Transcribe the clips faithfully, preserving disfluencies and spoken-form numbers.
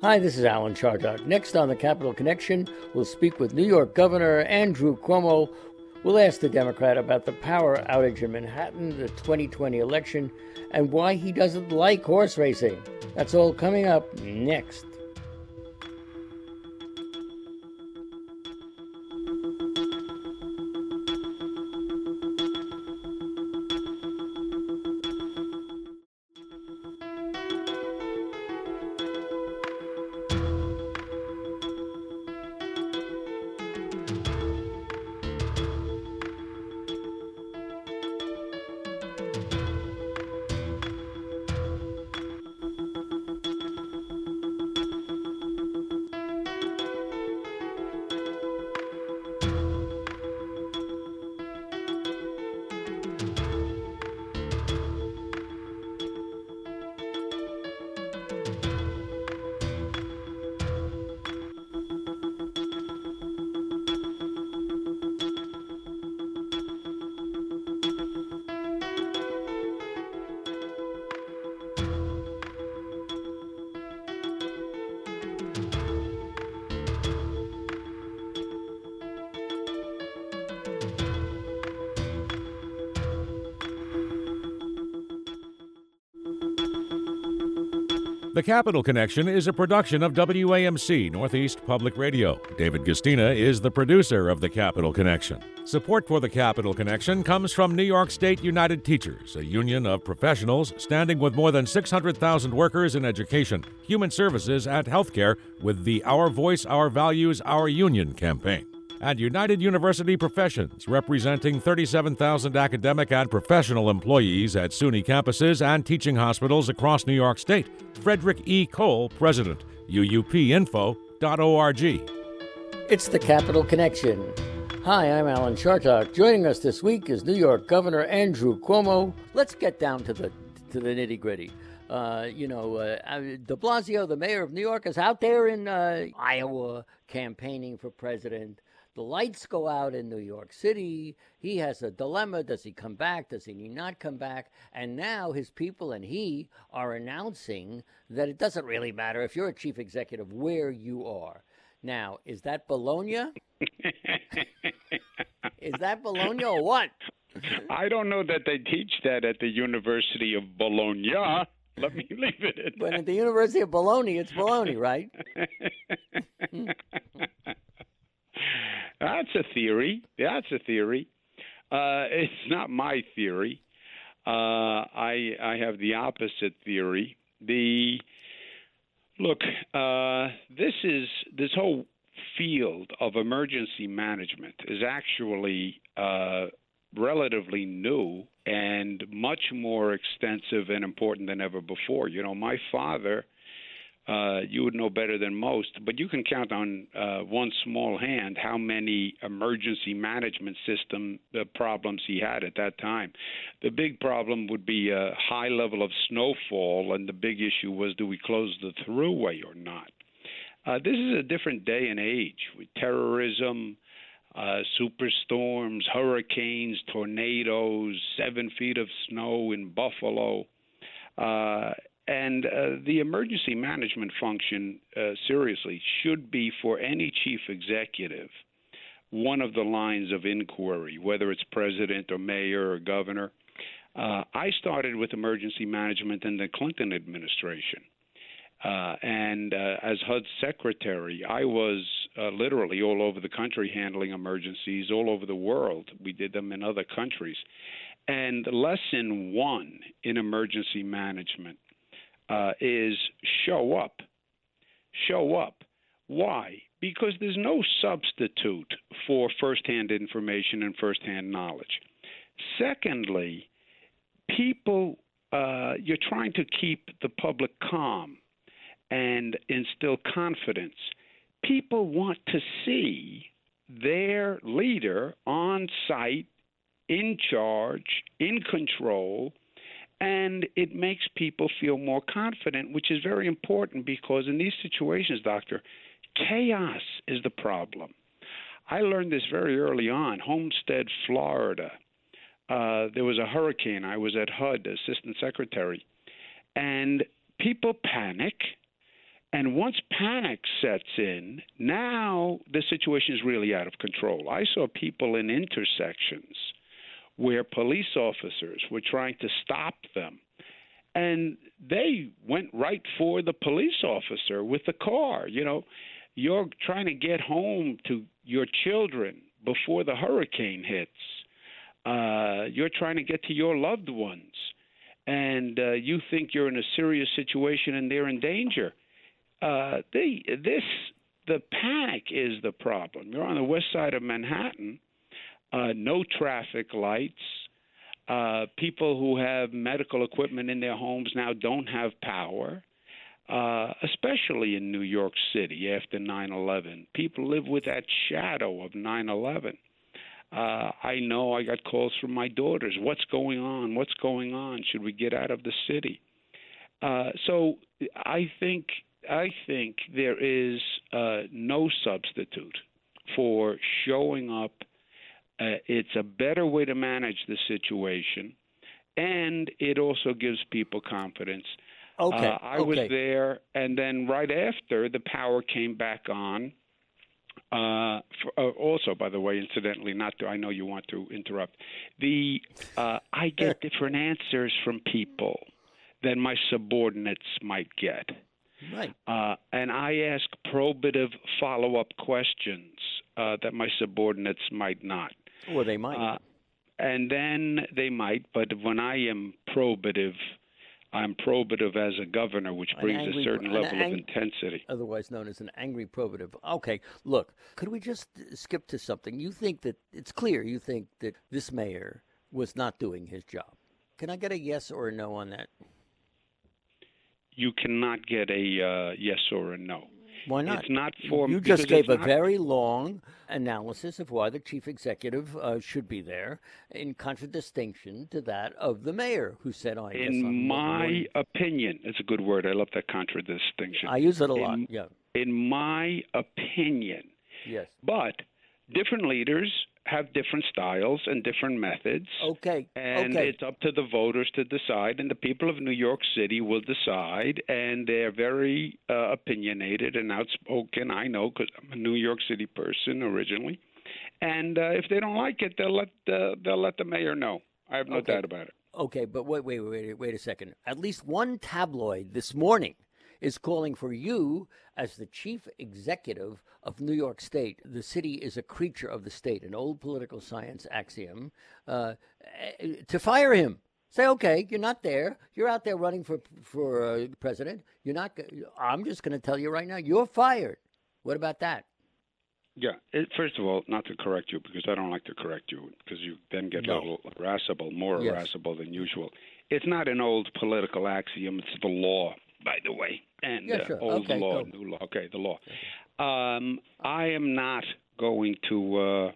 Hi, this is Alan Chardock. Next on the Capital Connection, we'll speak with New York Governor Andrew Cuomo. We'll ask the Democrat about the power outage in Manhattan, the twenty twenty election, and why he doesn't like horse racing. That's all coming up next. The Capital Connection is a production of W A M C Northeast Public Radio. David Gustina is the producer of The Capital Connection. Support for The Capital Connection comes from New York State United Teachers, a union of professionals standing with more than six hundred thousand workers in education, human services, and healthcare with the Our Voice, Our Values, Our Union campaign. And United University Professions, representing thirty-seven thousand academic and professional employees at SUNY campuses and teaching hospitals across New York State. Frederick E. Cole, President, U U P info dot org. It's the Capital Connection. Hi, I'm Alan Chartock. Joining us this week is New York Governor Andrew Cuomo. Let's get down to the to the nitty-gritty. Uh, you know, uh, de Blasio, the mayor of New York, is out there in uh, Iowa campaigning for president. The lights go out in New York City. He has a dilemma. Does he come back? Does he not come back? And now his people and he are announcing that it doesn't really matter if you're a chief executive where you are. Now, is that Bologna? Is that Bologna or what? I don't know that they teach that at the University of Bologna. Let me leave it at But that. at the University of Bologna, it's Bologna, right? That's a theory. That's a theory. Uh, it's not my theory. Uh, I I have the opposite theory. The look, uh, this is this whole field of emergency management is actually uh, relatively new and much more extensive and important than ever before. You know, my father. Uh, you would know better than most, but you can count on uh, one small hand how many emergency management system uh, problems he had at that time. The big problem would be a high level of snowfall, and the big issue was, do we close the thruway or not? Uh, this is a different day and age with terrorism, uh, superstorms, hurricanes, tornadoes, seven feet of snow in Buffalo. Uh, And uh, the emergency management function, uh, seriously, should be for any chief executive one of the lines of inquiry, whether it's president or mayor or governor. Uh, I started with emergency management in the Clinton administration. Uh, and uh, as H U D's secretary, I was uh, literally all over the country handling emergencies, all over the world. We did them in other countries. And lesson one in emergency management Uh, is show up. Show up. Why? Because there's no substitute for firsthand information and firsthand knowledge. Secondly, people, uh, you're trying to keep the public calm and instill confidence. People want to see their leader on site, in charge, in control, and it makes people feel more confident, which is very important because in these situations, Doctor, chaos is the problem. I learned this very early on. Homestead, Florida. Uh, there was a hurricane. I was at H U D, Assistant Secretary. And people panic, And once panic sets in, now the situation is really out of control. I saw people in intersections where police officers were trying to stop them, and they went right for the police officer with the car. You know, you're trying to get home to your children before the hurricane hits. Uh, you're trying to get to your loved ones, and uh, you think you're in a serious situation and they're in danger. Uh, they, this, the panic is the problem. You're on the west side of Manhattan, uh, no traffic lights. Uh, people who have medical equipment in their homes now don't have power, uh, especially in New York City after nine eleven. People live with that shadow of nine eleven. Uh, I know I got calls from my daughters. What's going on? What's going on? Should we get out of the city? Uh, so I think I think there is uh, no substitute for showing up. Uh, it's a better way to manage the situation, and it also gives people confidence. Okay. Uh, I okay. was there, and then right after, the power came back on. Uh, for, uh, also, by the way, incidentally, not to, I know you want to interrupt. The uh, I get different answers from people than my subordinates might get. Right. Uh, and I ask probative follow-up questions uh, that my subordinates might not. Or they might. Uh, and then they might, but when I am probative, I'm probative as a governor, which brings angry, a certain level ang- of intensity. Otherwise known as an angry probative. Okay, look, could we just skip to something? You think that, it's clear, you think that this mayor was not doing his job. Can I get a yes or a no on that? You cannot get a uh, yes or a no. Why not? It's not for You just gave a not... very long analysis of why the chief executive uh, should be there, in contradistinction to that of the mayor, who said, "I." In my opinion, it's a good word. I love that contradistinction. I use it a in, lot. Yeah. In my opinion. Yes. But different leaders have different styles and different methods. Okay. And okay. it's up to the voters to decide, and the people of New York City will decide, and they're very uh, opinionated and outspoken. I know, because I'm a New York City person originally. And uh, if they don't like it, they'll let uh, they'll let the mayor know. I have no okay. doubt about it. Okay, but wait, wait, wait, wait a second. At least one tabloid this morning is calling for you as the chief executive of New York State. The city is a creature of the state, an old political science axiom, uh, to fire him. Say, okay, you're not there. You're out there running for for uh, president. You're not. I'm just going to tell you right now, you're fired. What about that? Yeah. It, first of all, not to correct you, because I don't like to correct you, because you then get no. a little irascible, more yes. irascible than usual. It's not an old political axiom. It's the law, by the way. And yeah, sure. uh, old okay, law, go. new law. Okay, the law. Um, I am not going to. Uh,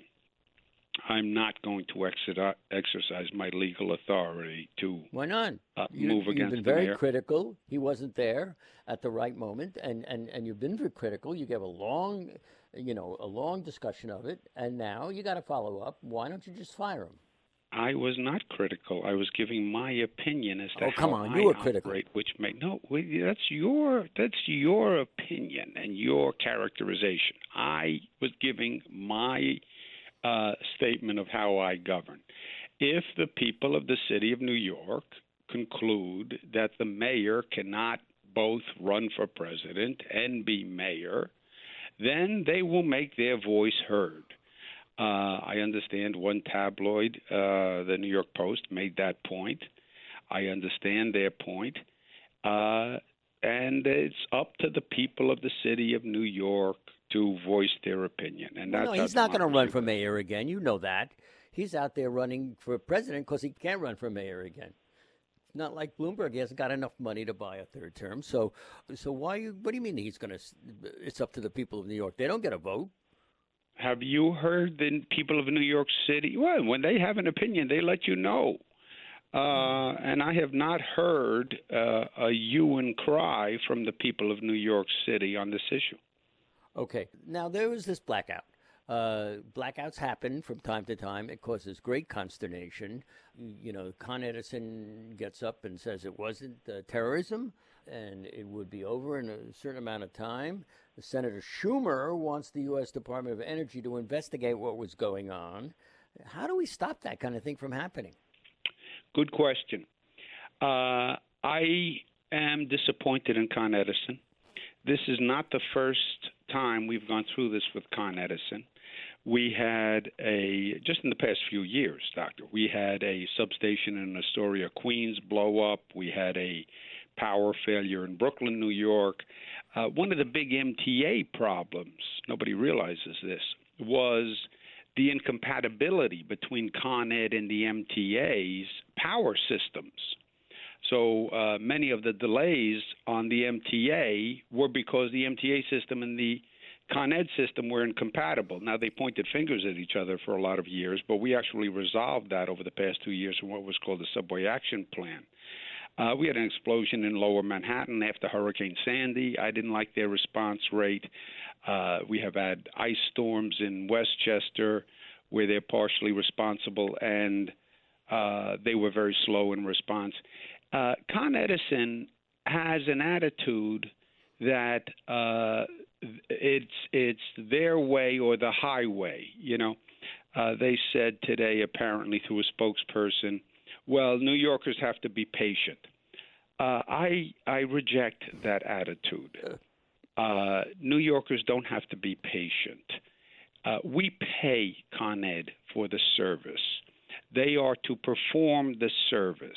I'm not going to exer- exercise my legal authority to. Why not? Uh, you, move against You've been the very mayor. critical. He wasn't there at the right moment, and, and, and you've been very critical. You gave a long, you know, a long discussion of it, and now you got to follow up. Why don't you just fire him? I was not critical. I was giving my opinion as to oh, come how on. I You were operate, critical. which may no. That's your that's your opinion and your characterization. I was giving my uh, statement of how I govern. If the people of the city of New York conclude that the mayor cannot both run for president and be mayor, then they will make their voice heard. Uh, I understand one tabloid, uh, the New York Post, made that point. I understand their point. Uh, and it's up to the people of the city of New York to voice their opinion. And well, that's no, he's not going to run works. for mayor again. You know that. He's out there running for president because he can't run for mayor again. It's not like Bloomberg. He hasn't got enough money to buy a third term. So, so why? You, what do you mean he's going to? It's up to the people of New York. They don't get a vote. Have you heard the people of New York City? Well, when they have an opinion, they let you know. Uh, and I have not heard uh, a hue and cry from the people of New York City on this issue. Okay. Now, there was this blackout. Uh, blackouts happen from time to time. It causes great consternation. You know, Con Edison gets up and says it wasn't uh, terrorism. and it would be over in a certain amount of time. Senator Schumer wants the U S Department of Energy to investigate what was going on. How do we stop that kind of thing from happening? Good question. Uh, I am disappointed in Con Edison. This is not the first time we've gone through this with Con Edison. We had a, just in the past few years, Doctor, we had a substation in Astoria, Queens blow up. We had a power failure in Brooklyn, New York. Uh, one of the big M T A problems, nobody realizes this, was the incompatibility between Con Ed and the M T A's power systems. So uh, many of the delays on the M T A were because the M T A system and the Con Ed system were incompatible. Now, they pointed fingers at each other for a lot of years, but we actually resolved that over the past two years in what was called the Subway Action Plan. Uh, we had an explosion in Lower Manhattan after Hurricane Sandy. I didn't like their response rate. Uh, we have had ice storms in Westchester where they're partially responsible, and uh, they were very slow in response. Uh, Con Edison has an attitude that uh, it's it's their way or the highway. You know, uh, they said today, apparently through a spokesperson, well, New Yorkers have to be patient. Uh, I I reject that attitude. Uh, New Yorkers don't have to be patient. Uh, we pay Con Ed for the service. They are to perform the service.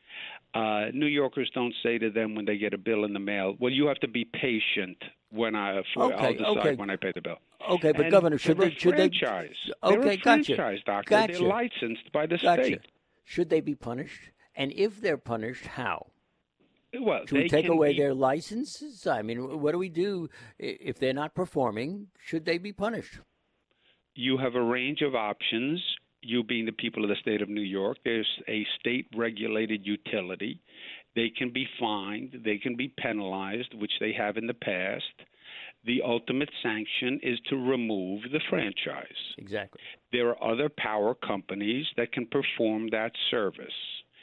Uh, New Yorkers don't say to them when they get a bill in the mail, well, you have to be patient when I, for, Okay, I'll decide okay. when I pay the bill. Okay, but And Governor, should they're they should they? franchise. Okay, they're a gotcha. franchise, Doctor. Gotcha. They're licensed by the Gotcha. state. Should they be punished? And if they're punished, how? Well, Should we they take can away be, their licenses? I mean, what do we do i- if they're not performing? Should they be punished? You have a range of options. You being the people of the state of New York, there's a state-regulated utility. They can be fined. They can be penalized, which they have in the past. The ultimate sanction is to remove the franchise. Exactly. There are other power companies that can perform that service.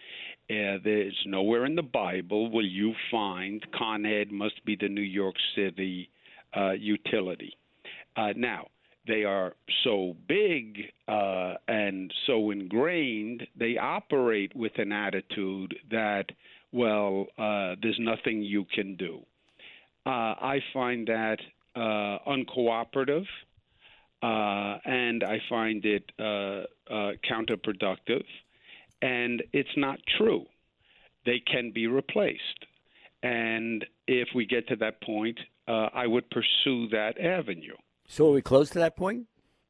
Uh, there's nowhere in the Bible will you find Con Ed must be the New York City uh, utility. Uh, now, they are so big uh, and so ingrained, they operate with an attitude that, well, uh, there's nothing you can do. Uh, I find that uh, uncooperative, uh, and I find it uh, uh, counterproductive, and it's not true. They can be replaced. And if we get to that point, uh, I would pursue that avenue. So are we close to that point?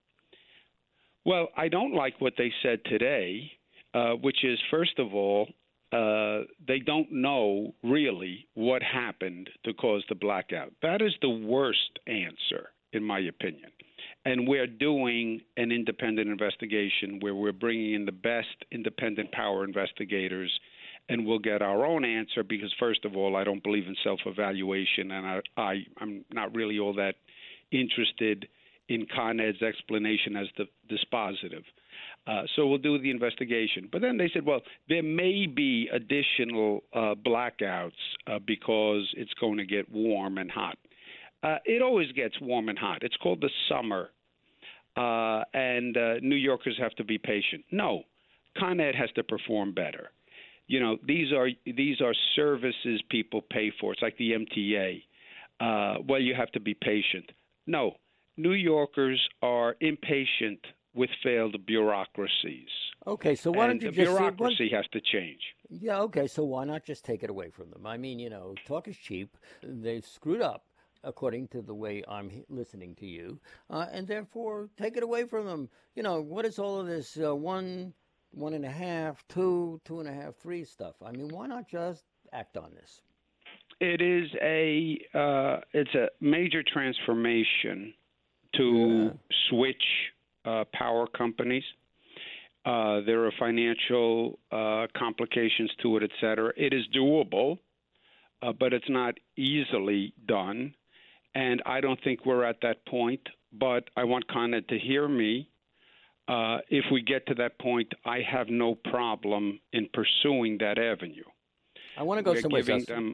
Well, I don't like what they said today, uh, which is, first of all, uh, they don't know really what happened to cause the blackout. That is the worst answer, in my opinion. And we're doing an independent investigation where we're bringing in the best independent power investigators, and we'll get our own answer because, first of all, I don't believe in self-evaluation, and I, I, I'm not really all that interested in Con Ed's explanation as the dispositive. Uh, so we'll do the investigation. But then they said, well, there may be additional uh, blackouts uh, because it's going to get warm and hot. Uh, it always gets warm and hot. It's called the summer, uh, and uh, New Yorkers have to be patient. No, Con Ed has to perform better. You know, these are these are services people pay for. It's like the M T A. Uh, well, you have to be patient. No, New Yorkers are impatient with failed bureaucracies. Okay, so why and don't you the just bureaucracy why, has to change. Yeah, okay, so why not just take it away from them? I mean, you know, talk is cheap. They've screwed up, according to the way I'm he- listening to you, uh, and therefore take it away from them. You know, what is all of this uh, one, one and a half, two, two and a half, three stuff? I mean, why not just act on this? It is a uh, it's a major transformation to Yeah. switch uh, power companies. Uh, there are financial uh, complications to it, et cetera. It is doable, uh, but it's not easily done. And I don't think we're at that point, but I want Con Ed to hear me. Uh, if we get to that point, I have no problem in pursuing that avenue. I want to go We're somewhere giving else. them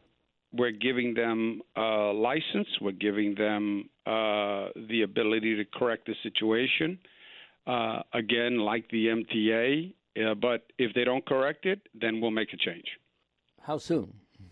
We're giving them a license. We're giving them uh, the ability to correct the situation. Uh, again, like the M T A, uh, but if they don't correct it, then we'll make a change. How soon?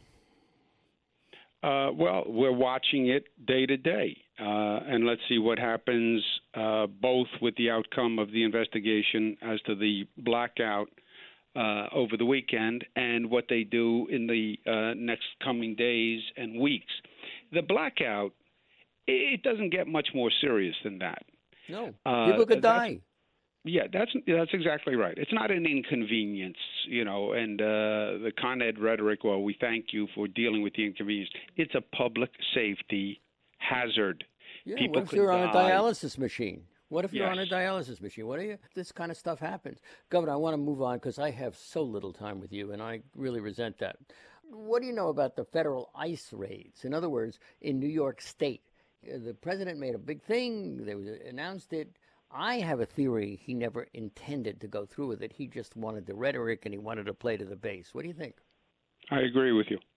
Uh, well, we're watching it day to day, uh, and let's see what happens, uh, both with the outcome of the investigation as to the blackout uh, over the weekend and what they do in the uh, next coming days and weeks. The blackout, it doesn't get much more serious than that. No, Uh, people could that's- die. Yeah, that's that's exactly right. It's not an inconvenience, you know, and uh, the Con Ed rhetoric, well, we thank you for dealing with the inconvenience. It's a public safety hazard. Yeah, People what if could you're on a die. dialysis machine? What if you're on a Yes. dialysis machine? What do you? This kind of stuff happens. Governor, I want to move on because I have so little time with you, and I really resent that. What do you know about the federal ICE raids? In other words, in New York State, uh, the president made a big thing. They was- announced it. I have a theory he never intended to go through with it. He just wanted the rhetoric and he wanted to play to the base. What do you think? I agree with you.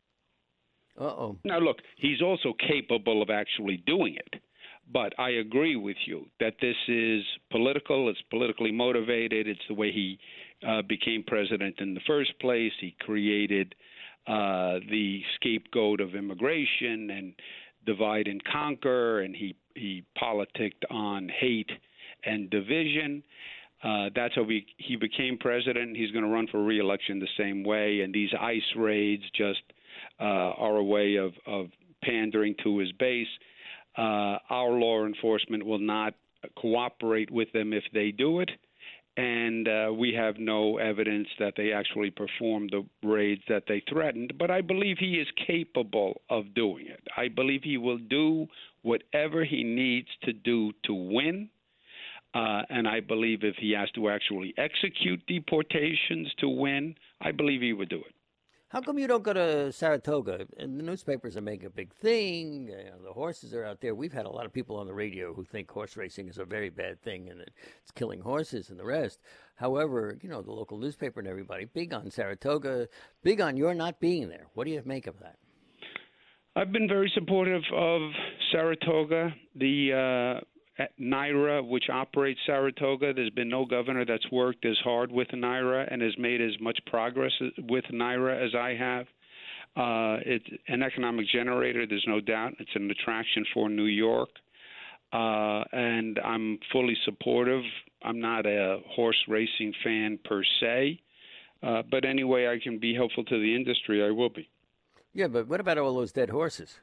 Uh-oh. Now, look, he's also capable of actually doing it. But I agree with you that this is political. It's politically motivated. It's the way he uh, became president in the first place. He created uh, the scapegoat of immigration and divide and conquer, and he, he politicked on hate and division. Uh, that's how he, he became president. He's going to run for re-election the same way, and these ICE raids just uh, are a way of, of pandering to his base. Uh, our law enforcement will not cooperate with them if they do it, and uh, we have no evidence that they actually performed the raids that they threatened. But I believe he is capable of doing it. I believe he will do whatever he needs to do to win, uh, and I believe if he has to actually execute deportations to win, I believe he would do it. How come you don't go to Saratoga? And the newspapers are making a big thing. You know, the horses are out there. We've had a lot of people on the radio who think horse racing is a very bad thing and that it's killing horses and the rest. However, you know, the local newspaper and everybody, big on Saratoga, big on your not being there. What do you make of that? I've been very supportive of Saratoga. The uh, NYRA, which operates Saratoga, there's been no governor that's worked as hard with NYRA and has made as much progress with NYRA as I have. Uh, it's an economic generator, there's no doubt. It's an attraction for New York, uh, and I'm fully supportive. I'm not a horse racing fan per se, uh, but any way I can be helpful to the industry, I will be. Yeah, but what about all those dead horses?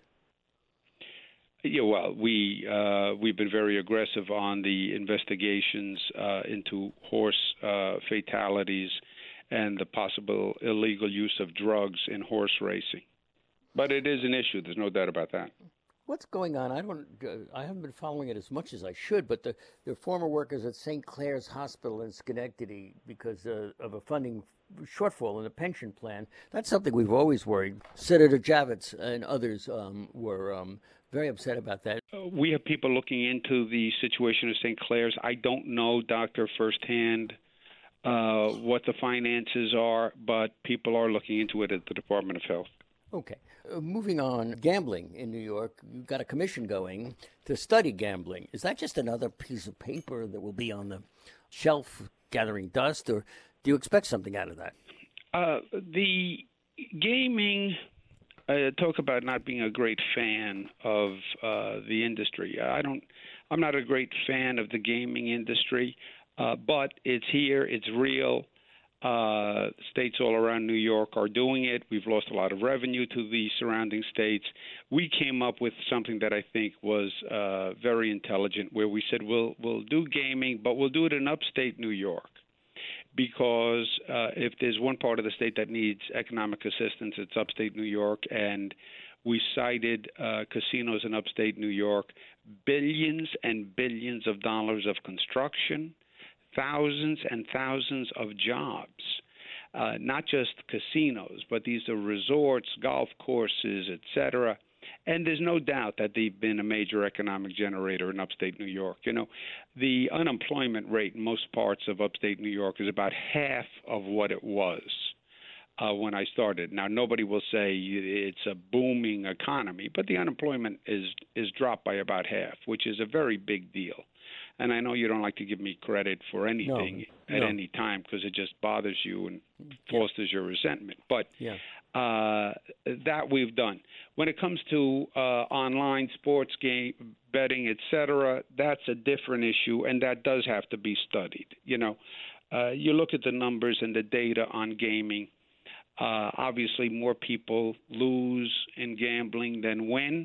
Yeah, well, we uh, we've been very aggressive on the investigations uh, into horse uh, fatalities and the possible illegal use of drugs in horse racing. But it is an issue. There's no doubt about that. What's going on? I don't. Uh, I haven't been following it as much as I should. But the, the former workers at Saint Clair's Hospital in Schenectady, because uh, of a funding shortfall in the pension plan, that's something we've always worried. Senator Javits and others um, were um, very upset about that. Uh, we have people looking into the situation at Saint Clair's. I don't know, Doctor, firsthand uh, what the finances are, but people are looking into it at the Department of Health. Okay. Uh, moving on, gambling in New York. You've got a commission going to study gambling. Is that just another piece of paper that will be on the shelf gathering dust, or do you expect something out of that? Uh, the gaming, uh, talk about not being a great fan of uh, the industry. I don't, I'm not a great fan of the gaming industry, uh, but it's here, it's real. Uh, states all around New York are doing it. We've lost a lot of revenue to the surrounding states. We came up with something that I think was uh, very intelligent, where we said we'll we'll do gaming, but we'll do it in upstate New York, because uh, if there's one part of the state that needs economic assistance, it's upstate New York, and we cited uh, casinos in upstate New York, billions and billions of dollars of construction, thousands and thousands of jobs, uh, not just casinos, but these are resorts, golf courses, et cetera. And there's no doubt that they've been a major economic generator in upstate New York. You know, the unemployment rate in most parts of upstate New York is about half of what it was. uh, when I started. Now, nobody will say it's a booming economy, but the unemployment is is dropped by about half, which is a very big deal. And I know you don't like to give me credit for anything no, at no. any time because it just bothers you and fosters yeah. your resentment. But yeah. uh, that we've done. When it comes to uh, online sports game betting, et cetera, that's a different issue, and that does have to be studied. You know, uh, you look at the numbers and the data on gaming. Uh, obviously, more people lose in gambling than win.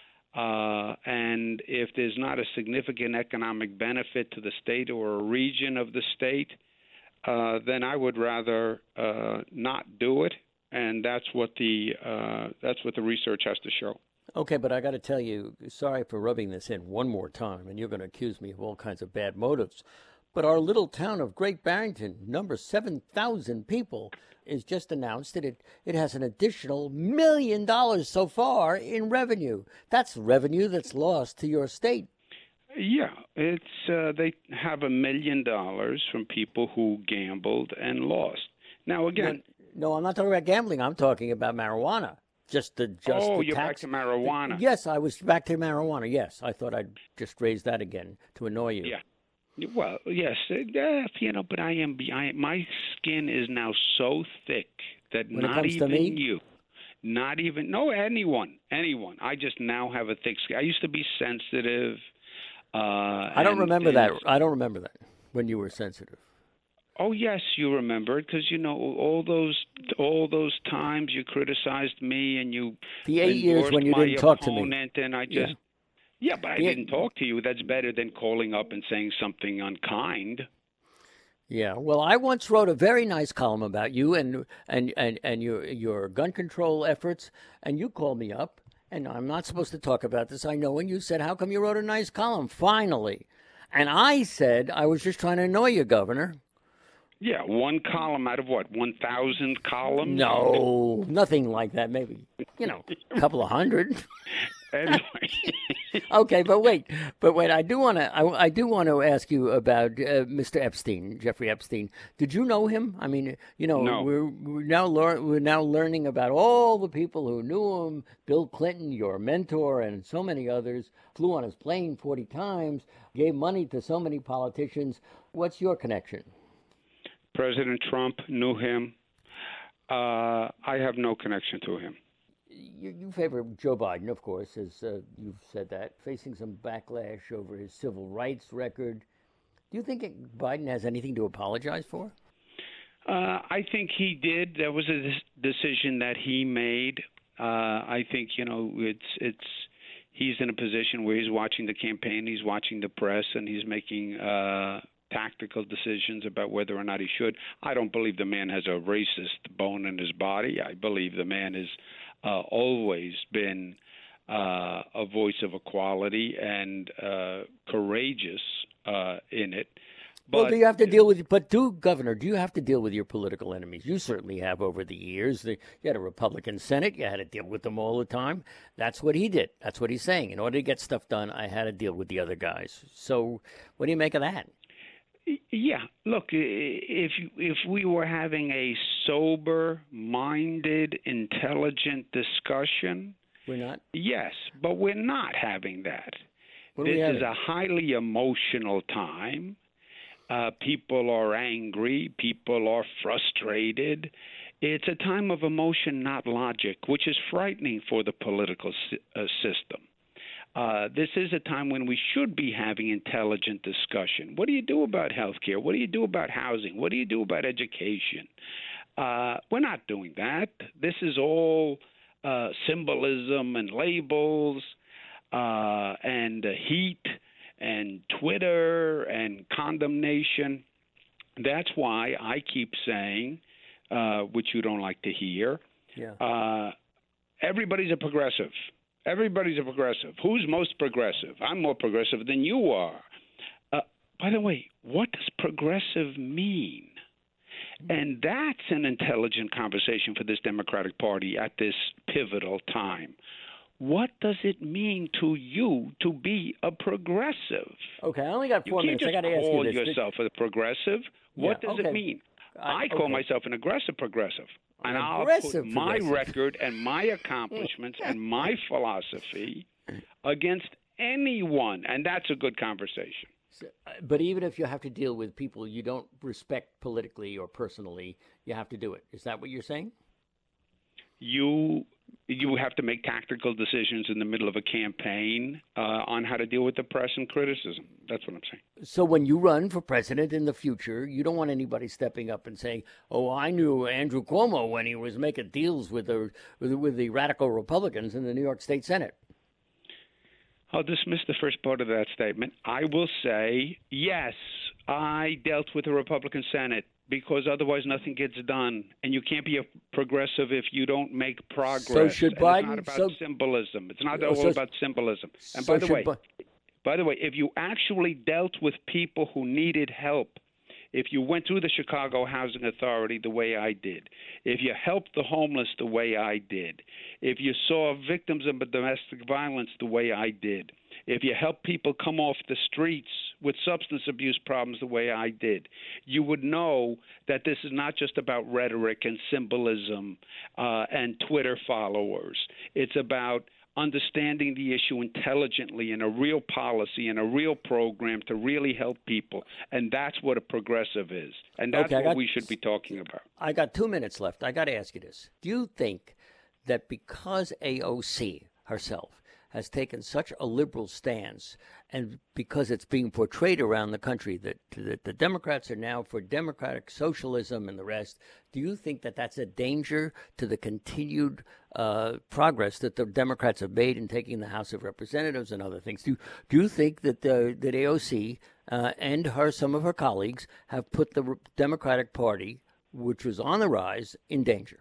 Uh, and if there's not a significant economic benefit to the state or a region of the state, uh, then I would rather uh, not do it. And that's what the uh, that's what the research has to show. Okay, but I got to tell you, sorry for rubbing this in one more time, and you're going to accuse me of all kinds of bad motives. But our little town of Great Barrington, number seven thousand people, is just announced that it, it has an additional million dollars so far in revenue. That's revenue that's lost to your state. Yeah, it's uh, they have a million dollars from people who gambled and lost. Now, again... No, no, I'm not talking about gambling. I'm talking about marijuana. Just the just Oh, the you're tax. back to marijuana. Yes, I was back to marijuana. Yes, I thought I'd just raise that again to annoy you. Yeah. Well, yes, uh, you know, but I am behind. My skin is now so thick that when not it comes even to me? you, not even no anyone, anyone. I just now have a thick skin. I used to be sensitive. Uh, I don't and, remember and, that. I don't remember that when you were sensitive. Oh yes, you remember it because you know all those all those times you criticized me and you the eight years when you didn't talk to me. And I just. Yeah. Yeah, but I Yeah. didn't talk to you. That's better than calling up and saying something unkind. Yeah, well, I once wrote a very nice column about you and and, and, and your your gun control efforts, and you called me up, and I'm not supposed to talk about this, I know, and you said, how come you wrote a nice column, finally? And I said, I was just trying to annoy you, Governor. Yeah, one column out of what, one thousand columns? No, nothing like that, maybe, you know, a couple of hundred. Anyway. Okay, but wait, but wait. I do want to. I, I do want to ask you about uh, Mister Epstein, Jeffrey Epstein. Did you know him? I mean, you know, no. we're we're now lear- we're now learning about all the people who knew him. Bill Clinton, your mentor, and so many others. Flew on his plane forty times. Gave money to so many politicians. What's your connection? President Trump knew him. Uh, I have no connection to him. You, you favor Joe Biden, of course, as uh, you've said that, facing some backlash over his civil rights record. Do you think it, Biden has anything to apologize for? Uh, I think he did. That was a decision that he made. Uh, I think, you know, it's it's he's in a position where he's watching the campaign, he's watching the press, and he's making uh, tactical decisions about whether or not he should. I don't believe the man has a racist bone in his body. I believe the man is Uh, always been uh, a voice of equality and uh, courageous uh, in it. But, well, do you have to deal with? But do, Governor, do you have to deal with your political enemies? You certainly have over the years. The, you had a Republican Senate. You had to deal with them all the time. That's what he did. That's what he's saying. In order to get stuff done, I had to deal with the other guys. So, what do you make of that? Yeah, look, if you, if we were having a sober-minded, intelligent discussion, we're not. Yes, but we're not having that. What this is a highly emotional time. Uh, people are angry. People are frustrated. It's a time of emotion, not logic, which is frightening for the political si- uh, system. Uh, this is a time when we should be having intelligent discussion. What do you do about health care? What do you do about housing? What do you do about education? Uh, we're not doing that. This is all uh, symbolism and labels uh, and uh, heat and Twitter and condemnation. That's why I keep saying, uh, which you don't like to hear, yeah. uh, everybody's a progressive. Everybody's a progressive. Who's most progressive? I'm more progressive than you are. Uh, by the way, what does progressive mean? And that's an intelligent conversation for this Democratic Party at this pivotal time. What does it mean to you to be a progressive? Okay, I only got four you minutes. I can't got to just ask call you this. yourself a progressive. What Yeah, does okay. it mean? I call okay. myself an aggressive progressive. And An I'll aggressive put my progressive. record and my accomplishments and my philosophy against anyone, and that's a good conversation. So, uh, but even if you have to deal with people you don't respect politically or personally, you have to do it. Is that what you're saying? You you have to make tactical decisions in the middle of a campaign uh, on how to deal with the press and criticism. That's what I'm saying. So when you run for president in the future, you don't want anybody stepping up and saying, "Oh, I knew Andrew Cuomo when he was making deals with the with, with the radical Republicans in the New York State Senate." I'll dismiss the first part of that statement. I will say, yes, I dealt with the Republican Senate because otherwise nothing gets done. And you can't be a progressive if you don't make progress. So should and Biden... It's not about so, symbolism. It's not oh, all so, about symbolism. And so by the way, Bi- by the way, if you actually dealt with people who needed help, if you went through the Chicago Housing Authority the way I did, if you helped the homeless the way I did, if you saw victims of domestic violence the way I did, if you helped people come off the streets with substance abuse problems the way I did, you would know that this is not just about rhetoric and symbolism uh, and Twitter followers. It's about understanding the issue intelligently in a real policy and a real program to really help people. And that's what a progressive is. And that's Okay, I what got- we should be talking about. I got two minutes left. I got to ask you this. Do you think that because A O C herself has taken such a liberal stance, and because it's being portrayed around the country that, that the Democrats are now for democratic socialism and the rest, do you think that that's a danger to the continued uh, progress that the Democrats have made in taking the House of Representatives and other things? Do, do you think that, the, that A O C uh, and her, some of her colleagues have put the Democratic Party, which was on the rise, in danger?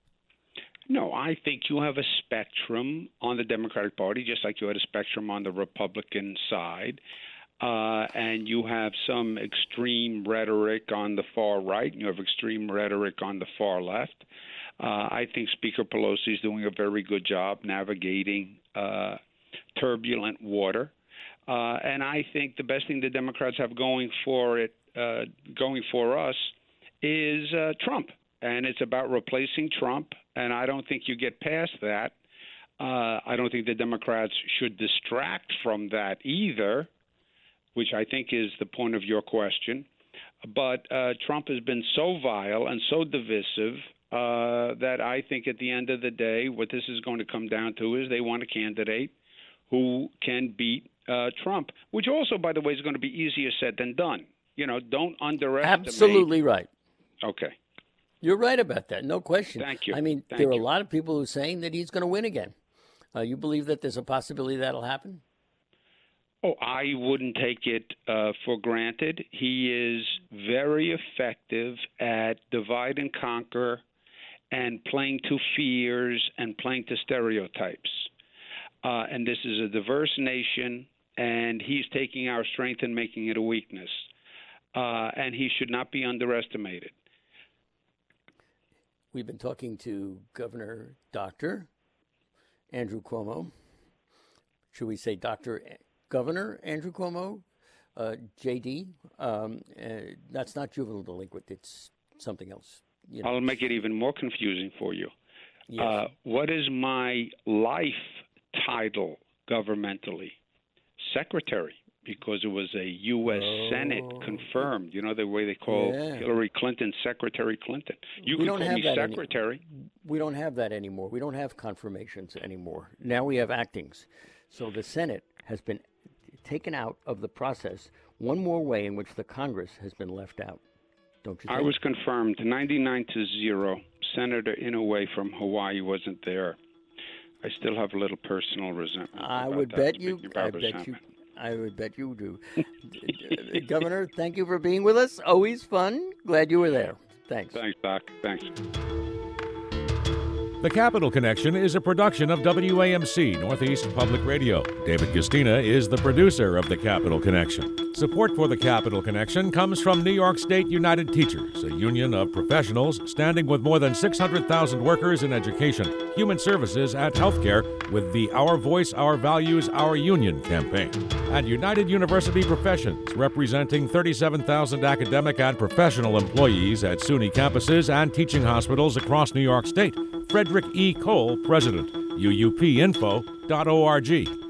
No, I think you have a spectrum on the Democratic Party, just like you had a spectrum on the Republican side. Uh, and you have some extreme rhetoric on the far right, and you have extreme rhetoric on the far left. Uh, I think Speaker Pelosi is doing a very good job navigating uh, turbulent water. Uh, and I think the best thing the Democrats have going for it, uh, going for us, is uh, Trump. And it's about replacing Trump. And I don't think you get past that. Uh, I don't think the Democrats should distract from that either, which I think is the point of your question. But uh, Trump has been so vile and so divisive uh, that I think at the end of the day, what this is going to come down to is they want a candidate who can beat uh, Trump, which also, by the way, is going to be easier said than done. You know, don't underestimate. Absolutely right. Okay. You're right about that. No question. Thank you. I mean, Thank there are you. a lot of people who are saying that he's going to win again. Uh, you believe that there's a possibility that'll happen? Oh, I wouldn't take it uh, for granted. He is very effective at divide and conquer and playing to fears and playing to stereotypes. Uh, and this is a diverse nation, and he's taking our strength and making it a weakness. Uh, and he should not be underestimated. We've been talking to Governor Doctor Andrew Cuomo. Should we say Doctor Governor Andrew Cuomo? Uh, J D. Um, uh, that's not juvenile delinquent. It's something else. You know. I'll make it even more confusing for you. Yes. Uh, what is my life title governmentally? Secretary, because it was a U S Oh. Senate confirmed. You know, the way they call Yeah. Hillary Clinton Secretary Clinton. You We can don't call have me that any- Secretary. We don't have that anymore. We don't have confirmations anymore. Now we have actings. So the Senate has been taken out of the process one more way in which the Congress has been left out. Don't you think? I was confirmed ninety-nine to zero. Senator Inouye from Hawaii wasn't there. I still have a little personal resentment. I about would that, bet you. speaking about I bet you. resentment. I would bet you do. Governor, thank you for being with us. Always fun. Glad you were there. Thanks. Thanks, Doc. Thanks. The Capital Connection is a production of W A M C Northeast Public Radio. David Gastina is the producer of The Capital Connection. Support for The Capital Connection comes from New York State United Teachers, a union of professionals standing with more than six hundred thousand workers in education, human services, and healthcare with the Our Voice, Our Values, Our Union campaign. And United University Professions, representing thirty-seven thousand academic and professional employees at SUNY campuses and teaching hospitals across New York State. Frederick E. Cole, President, U U P info dot org.